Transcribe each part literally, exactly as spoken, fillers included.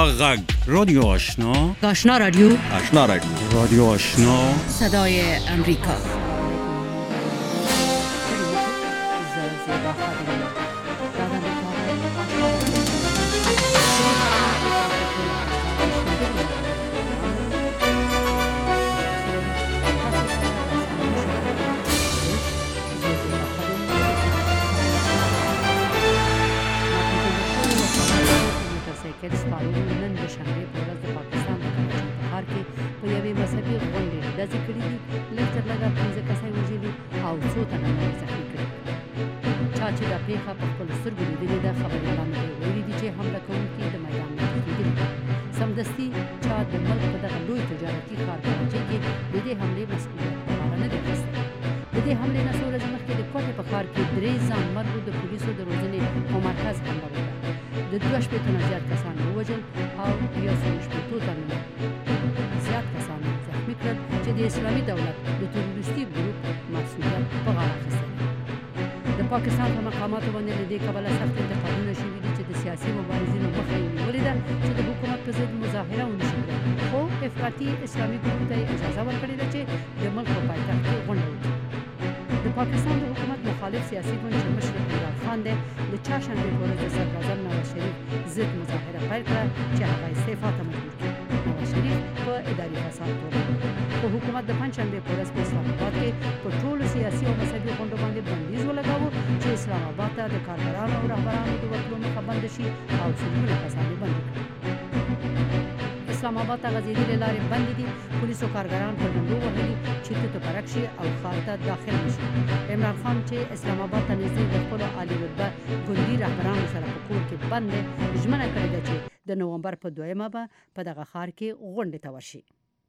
غږ رادیو آشنا آشنا رادیو آشنا رادیو رادیو آشنا صدای امریکا. پیښه په خپل سترګو لیدلې ده. خبریالانو ته ویلي دي چې حمله کوونکي د میدان نه تښتېدلي دي. سمدستي چا د ملک په دغه لوی تجارتي ښار کراچۍ کې د دې حملې مسؤلیت په غاړه نه دی اخیستی. د دې حملې نه څو ورځې مخکې د کوټې په ښار کې درې ځانمرګو د پولیسو د روزنې په مرکز حمله وکړه. د دوه شپېتو نه زیات کسان ووژل او یو سل شپېتو تنو زیات کسان زخمي کړل چې د اسلامي دولت د تروریستي ګروپ مسؤلیت په غاړه اخیستی. د پاکستان په مقاماتو باندې له دې کبله سخت انتقادونه شوي دي چې د سیاسي مبارزینو مخه یې نیولې ده چې د حکومت په ضد مظاهره ونشي کړی، خو افراطي اسلامي ګروپ ته یې اجازه ورکړې ده چې د ملک په پایتخت کې غونډه وکړي. د پاکستان د حکومت مخالف سیاسي ګوند چې مشر عمران خان دی د چهارشنبې په ورځ د صدراعظم نواز شریف ضد مظاهره پیل کړه چې هغه استعفا ته مجبور کړي. نواز شریف په اداري فساد تورن خو حکومت د پنجشنبې په ورځ په اسلام آباد کې په ټولو سیاسي او مذهبي غونډو باندې بندیز ولګاوه چې اسلام آباد ته د کارګرانو او رهبرانو د ورتلو مخه بنده شي او سلګونه کسان یې بند کړي. اسلام آباد ته غځېدلې لارې بندې دي. پولیسو کارګران په ډنډو وهلي چې توته پرک شي او ښار ته داخل نشي. عمران خان چې اسلام آباد ته نږدې د خپلو عالي رتبه ګوندي رهبرانو سره په کور کې بند دی، ژمنه کړې ده چې د نومبر په دویمه به په دغه ښار کې غونډې ته ورشي.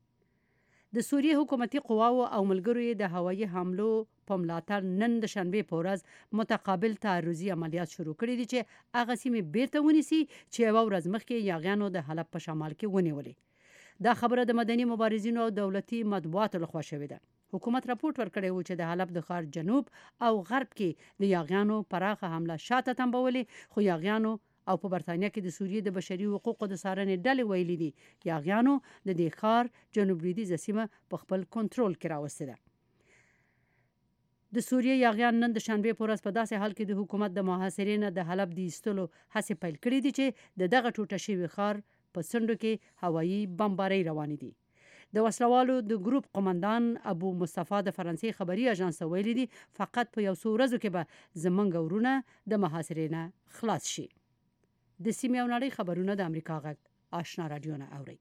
د سوریې حکومتي قواو او ملګرو یې د هوایي حملو په ملاتړ نن د شنبې په ورځ متقابل تعرضي عملیات شروع کړي دي چې هغه سیمې بیرته ونیسي چې یوه ورځ مخکې یاغیانو د حلب په شمال کې ونیولې. دا خبره د مدني مبارزینو او دولتي مطبوعاتو لخوا شوې ده. حکومت راپورټ ورکړی و چې د حلب د ښار جنوب او غرب کې د یاغیانو پراخه حمله شاته تمبولې، خو یاغیانو او په برتانیا کې د سوریې د بشري حقوقو د څارنې ډلې ویلي دي یاغیانو د دې ښار جنوب لویدیځه سیمه په خپل کنټرول کې راوستې ده. د سوریې یاغیان نن د شنبې په ورځ په داسې حال کې د حکومت د محاصرې نه د حلب د ایستلو هڅې پیل کړي دي چې د دغه ټوټه شوي ښار په څنډو کې هوایي بمبارۍ روانې دي. د وسلوالو د ګروپ قمندان ابو مصطفی د فرانسې خبري اژانس ویلي دي فقط په یو څو ورځو کې به زمونږ ورونه د محاصرې نه خلاص شي. د سیمې او نړۍ خبرونه د امریکا غږ آشنا رادیو نه اورئ.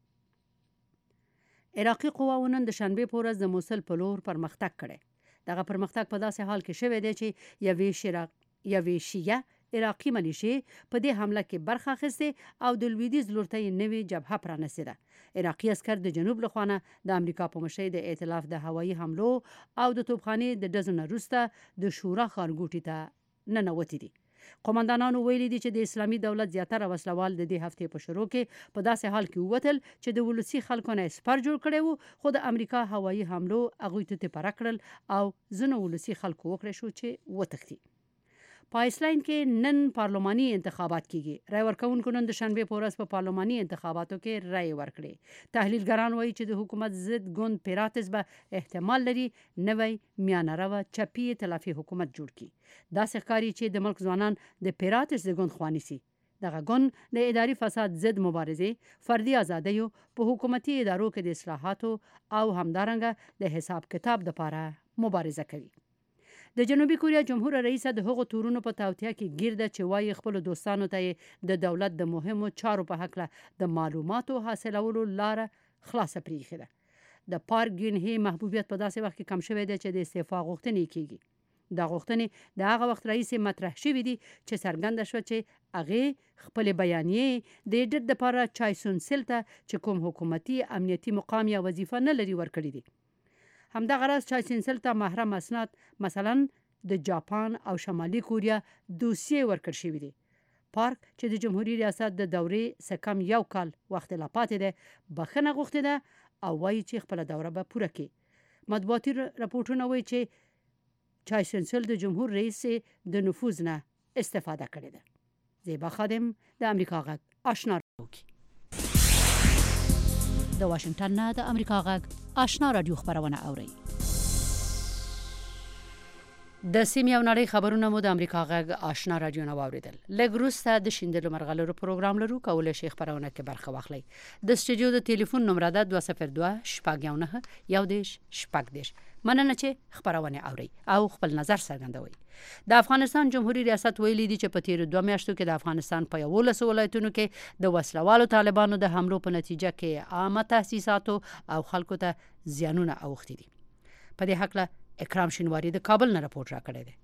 عراقي قواو نن د شنبې په ورځ د موصل په لور پرمختګ کړی. دغه پرمختګ په داسې حال کې شوی دی چې یوې شراق یوې شیعه عراقي ملیشې په دې حمله کې برخه اخیستې او د لویدیځ لور ته یې نوې جبهه پرانستې ده. عراقي عسکر د جنوب له خوا نه د امریکا په مشرۍ د ائتلاف د هوایي حملو او د توپخانې د ډزو نه وروسته د شورا ښارګوټي ته ننوتي دي. قومندانانو ویلي دي چې د اسلامي دولت زیاتره وسلوال د دې هفتې په شروع کې په داسې حال کې ووتل چې د ولسي خلکو نه سپر جوړ کړی وو، خو د امریکا هوایي حملو هغوی ته تیپره کړل او ځینو ولسي خلکو وکړی شو چې وتښتي. په آیسلینډ کې نن پارلماني انتخابات کیږي. رای ورکوونکو نن د شنبې په ورځ په پارلماني انتخاباتو کې رای ورکړي. تحلیلګران وایي چې د حکومت ضد ګوند پیراتس به احتمال لري نوی میانه روه چپي ائتلافي حکومت جوړ کړي. داسې ښکاري چې د ملک ځوانان د پیراتس د ګوند خوا نیسي. دغه ګوند د اداري فساد ضد مبارزې، فردي ازادیو، په حکومتي ادارو کې د اصلاحاتو او همدارنګه د حساب کتاب لپاره مبارزه کوي. د جنوبي کوریا جمهور رئیس د هغو تورونو په توطیه کې گیر ده چې وایي خپل دوستانو ته د دولت د مهمو چارو په هکله د معلوماتو حاصلولو لاره خلاصه پریښې ده. د پارک گین هی محبوبیت په داسې وخت کې کم شوی دی چې د استعفا غوښتنې کیږي. دا غوښتنې د هغه وخت رئیس مطرح شوې دي چې څرګنده شوه چې هغې خپل بیانیې د ایډیټ لپاره چایسون سیل ته چې کوم حکومتي امنیتي مقام یا وظیفه نه لري ورکړي دي. همدغه راز چایسون سیل ته محرم اسناد مثلا د جاپان او شمالي کوریا دوسیې ورکړ شوي دي. پارک چې د جمهوریت ریاست د دورې څخه کم یو کال وخت لا پاتې ده بخښنه غوښتې ده او وایي چې خپل دوره به پوره کړي. مطبوعاتي راپورټونه وایي چې چایسون سیل د جمهور رئیس د نفوذ نه استفاده کړې ده. زیبا خادم د امریکا غږ آشنا رادیو. د واشنگټن نه د امریکا غږ آشنا رادیو خبرونه اورئ. د سیمې او نړۍ خبرونه مو د امریکا غږ آشنا رادیو نه واوریدل. لږ وروسته د شیندلو مرغلرو پروګرام لرو، کولای شئ خبرونه کې برخه واخلئ. د سټوډیو د ټلیفون نمبر ده دوه صفر دوه شپږ یو نه یو دیش شپږ دیش. مننه چې خبرونه اورئ او خپل نظر څرګندوئ. د افغانستان جمهوریت ریاست ویلي دی چې په تیرو دوه میاشتو کې د افغانستان په یولسو ولایتونو کې د وسلوالو طالبانو د حملو په نتیجه کې عامه تاسیساتو او خلکو ته زیانونه اوښتي دي. په دې حق اکرام شینواری د کابل نه راپورټ راکړی دی.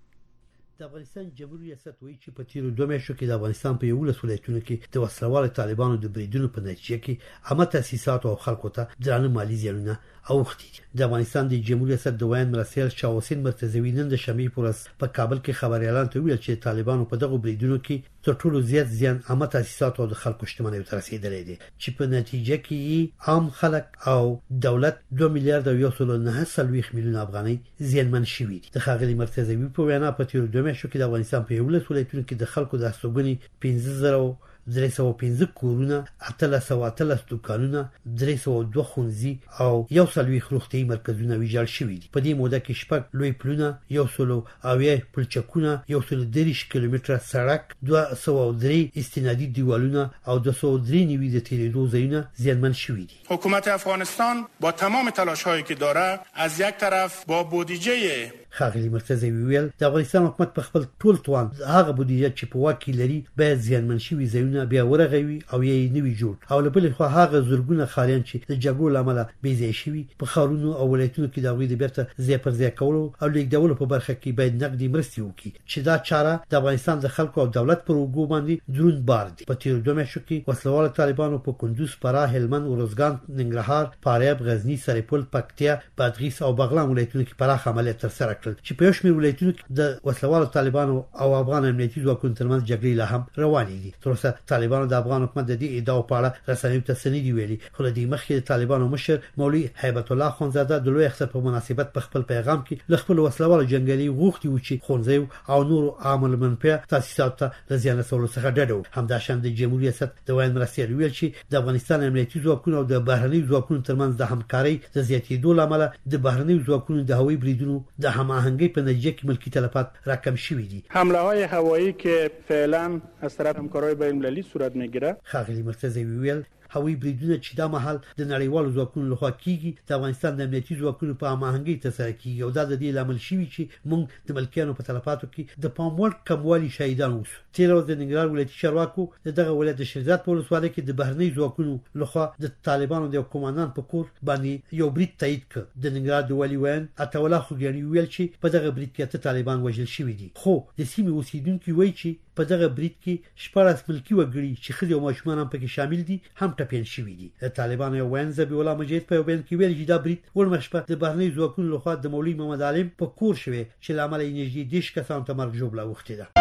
د افغانستان جمهوریت ریاست وایي چې په تیرو دوه میاشتو کې د افغانستان په یولسو ولایتونو کې د وسلوالو طالبانو د بریدونو په نتیجه کې عامه تاسیسات او خلکو ته درانه مالی زیانونه اوښتي دي. د افغانستان د جمهوریت ریاست د ویان مرسل شاه حسین مرتضوی نن د شنبې په ورځ په کابل کې خبريالانو ته ویل چې طالبانو په دغه بریدونو کې تر ټولو زیات زیان عامه تاسیسات او د خلکو شتمنۍ ته رسیدلې دي چې په نتیجه کې عام خلک او دولت دوه میلیارډ او یو سل نه سلويخ میلیون افغانۍ زیانمن شوي دي. د خاغلی مرتضوی په وینا په تیرو دوه میاشتو کې د افغانستان په یولسو ولایتونو کې د خلکو د استوګنې پنځه زره درې سوه پنځه کورونه، اتلس سوه اتلس دوکانونه، درې سوه دوه ښوونځي او یو څلوېښت روغتیايي مرکزونه ویجاړ شوي دي. په دې موده کې شپږ لوی پلونه، یو سل اویا پلچکونه، یو سل دېرش کیلومتره سړک، دوه سوه درې استنادي دیوالونه او دوه سوه درې نوي د تیریدو ځایونه زیانمن شوي دي. حکومت افغانستان با تمام تلاش‌هایی که داره از یک طرف با بودجه خاغلی مرتضوی ویل د افغانستان حکومت په خپل ټول توان هغه بودیجه چې په واک کې لري باید زیانمن شوي ځایونه بیا ورغوي او یې نوي جوړ او له بلې خوا هغه زورګونه خاریان چې د جګړو له امله بې ځای شوي په ښارونو او ولایتونو کې د هغوی د بیرته ځای پر ځای کولو او لیږدولو په برخه کې باید نقدي مرستې وکړي چې دا چاره د افغانستان د خلکو او دولت پر اوږو باندې دروند بار دی. په تیرو دوه میاشتو کې وسلوالو طالبانو په کندوز، فراه، هلمند، ارزګان، ننګرهار، فاریاب، غزني، سرپل، پکتیا، بادغیس او بغلان ولایتونو کې پراخ عملیات ترسره کړل چې په یو شمېر ولایتونو کې د وسلوالو طالبانو او افغان امنیتي ځواکونو ترمنځ جګړې لا هم روانې دي. تر اوسه طالبانو د افغان حکومت د دې ادعاو په اړه رسنیو ته څه نه دي ویلي، خو له دې مخکې د طالبانو مشر مولوي هیبت الله خونزاده د لوی اختر په مناسبت په خپل پیغام کې له خپلو وسلوالو جنګیالي غوښتي و چې ښوونځیو او نورو عامه منفعه تاسیساتو ته د زیان رسولو څخه ډډه وکړي. همداشان د جمهوریت ریاست د ویان مرستیال ویل چې د افغانستان امنیتي ځواکونو او د بهرنیو ځواکونو ترمنځ د همکارۍ د زیاتېدو له امله د بهرنیو ځواکونو د هوایي بریدونو د هماهنګۍ په نتیجه کې ملکی تلفات راکم شوي دي. حمله های هوایی که فعلا از طرف همکارای بین المللی صورت میگیره. خاغلی مرتضوی ویل هوایي بریدونه چې دا مهال د نړیوالو ځواکونو لخوا کیږي د افغانستان د امنیتي ځواکونو په هماهنګۍ ترسره کیږي او دا د دې لامل شوي چې موږ د ملکیانو په تلفاتو کې د پام وړ کموالي شاهدان اوسو. تیر ورځ د ننګرهار ولایتي چارواکو د دغه ولایت د شیرزاد په ولسوالۍ کې د بهرنیو ځواکونو لخوا د طالبانو د کمانډان په کور باندې یو برید تایید کړ. د ننګرهار د والي ویان عطاالله خوګیاني ویل چې په دغه برید کې اته طالبان وژل شوي دي، خو د سیمې اوسیدونکو وایي چې په دغه برید کې شپږ ملکی وګړي چې ښځې او ماشومان هم پکې شامل دي هم ټپیان شوي دي. د طالبانو یو ویان ذبیح الله مجید په یو بیان کې ویل چې دا برید ورمخ شپه د بهرنیو ځواکونو لخوا د مولوي محمد عالم په کور شوی چې له امله یې نږدې دېرش کسانو ته مرګ ژوبله اوښتې ده.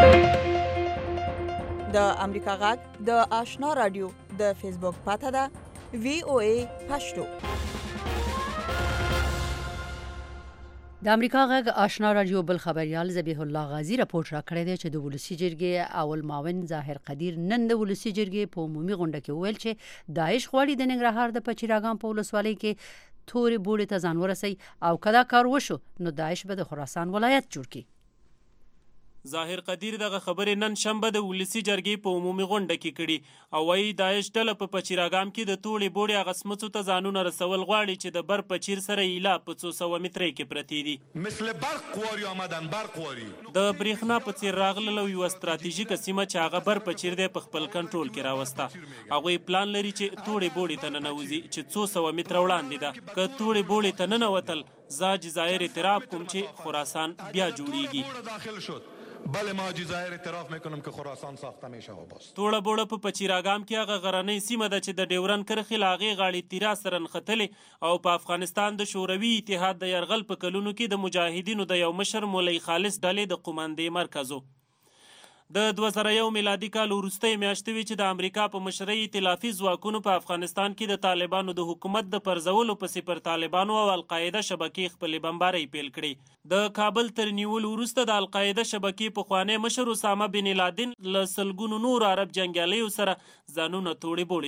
د امریکا غږ د آشنا رادیو د فیسبوک پاته ده وی او ای پښتو. د امریکا غږ آشنا رادیو بل خبريال ذبیح الله غازی راپورټ راکړی دی چې د ولسی جرګې اول معاون ظاهر قدیر نن د ولسی جرګې په عمومي غونډه کې ویل چې داعش غواړي د ننګرهار د پچیراګام په ولسوالۍ کې تورې بوړې ته ځان ورسوي او کدا کار وشو نو داعش به د خراسان ولایت جوړ کړي. ظاهر قدیر دغه خبرې نن شنبه د ولسی جرګې په عمومي غونډه کې کړي او وايي داعش ډله په پچیراګام کې د توړې بوړې هغه سمڅو ته ځانونه رسول غواړي چې د بر پچیر سره ایلا په څو سوه مترۍ کې پرتې دي. مثل برق قواري آمدن برق قواري د برېښنا په څیر راغله یوه ستراتیژیکه سیمه چې هغه بر پچیر دی په خپل کنټرول کې راوسته. هغوی پلان لري چې توړې بوړې ته ننوځي چې څو سوه متره وړاندې ده. که توړې بوړې ته ننوتل زه جزایر اعتراف کوم چې خراسان بیا جوړیږي. بله ما جزایر اعتراف میکنم که خراسان ساخته میشه و بس. توړه بوړه په پچیراګام کې هغه غرنۍ سیمه ده چې د ډیورن کرښې له هغې غاړې تیرا سره نښتلې او په افغانستان د شوروي اتحاد د یرغل په کلونو کې د مجاهدینو د یو مشر مولوي خالص ډلې د قوماندې مرکز و. د دوه زره یو میلادي کال وروستۍ میاشتې وې چې د امریکا په مشرۍ ائتلافي ځواکونو په افغانستان کې د طالبانو د حکومت د پرځولو پسې پر طالبانو او القاعده شبکې خپلې بمبارۍ پیل کړې. د کابل تر نیولو وروسته د القاعده شبکې پخوانی مشر اسامه بن لادن له سلګونو نور عرب جنګیالیو سره ځانونه توړې بوړې